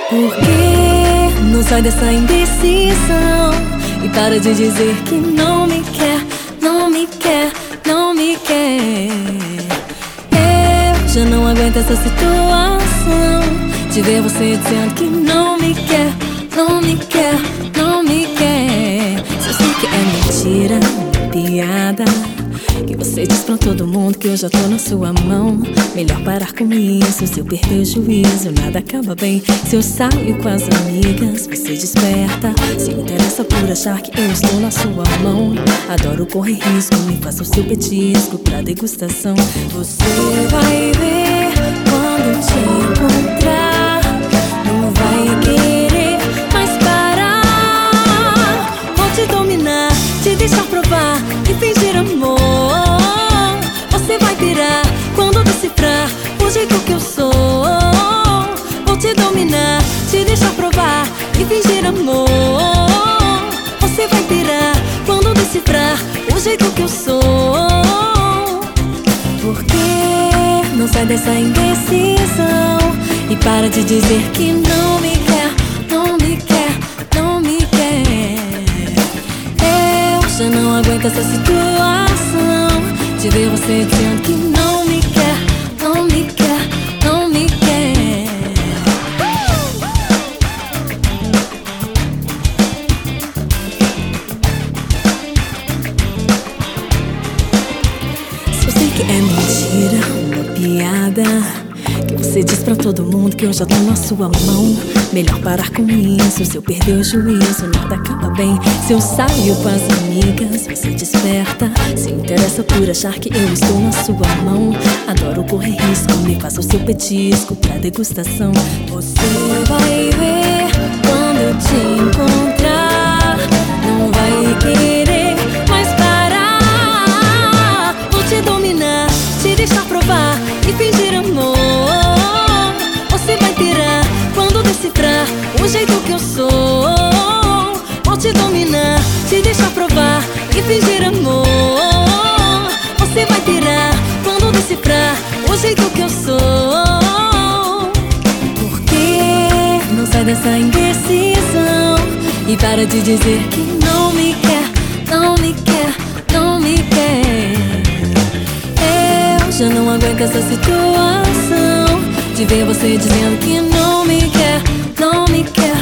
Por que não sai dessa indecisão e para de dizer que não me quer, não me quer, não me quer? Eu já não aguento essa situação de ver você dizendo que não me quer, não me quer, não me quer. Se eu sei que é mentira, piada, que você diz pra todo mundo que eu já tô na sua mão. Melhor parar com isso, se eu perder o juízo nada acaba bem. Se eu saio com as amigas, você desperta. Se interessa por achar que eu estou na sua mão. Adoro correr risco, me faça o seu petisco pra degustação. Você vai ver quando te encontrar, não vai querer mais parar. Vou te dominar, te deixar provar e fingir amor. Você vai pirar quando decifrar o jeito que eu sou. Vou te dominar, te deixar provar e fingir amor. Você vai pirar quando decifrar o jeito que eu sou. Por que não sai dessa indecisão e para de dizer que não me quer, não me quer, não me quer? Eu já não aguento essa situação de ver você dizendo que não me quer, não me quer, não me quer. Se eu sei que é mentira, uma piada, que você diz pra todo mundo que eu já tô na sua mão. Melhor parar com isso, se eu perder o juízo nada acaba bem. Se eu saio com as amigas, você desperta. Se interessa por achar que eu estou na sua mão. Adoro correr risco, me faça o seu petisco pra degustação. Você vai ver quando te encontrar, não vai querer mais parar. Vou te dominar, te deixar provar e fingir amor. Você vai pirar quando decifrar o jeito que eu sou. Vou te dominar, te deixar provar e fingir amor. Você vai pirar quando decifrar o jeito que eu sou. Por que não sai dessa indecisão e para de dizer que não me quer, não me quer, não me quer? Eu já não aguento essa situação de ver você dizendo que não me quer, não me quer.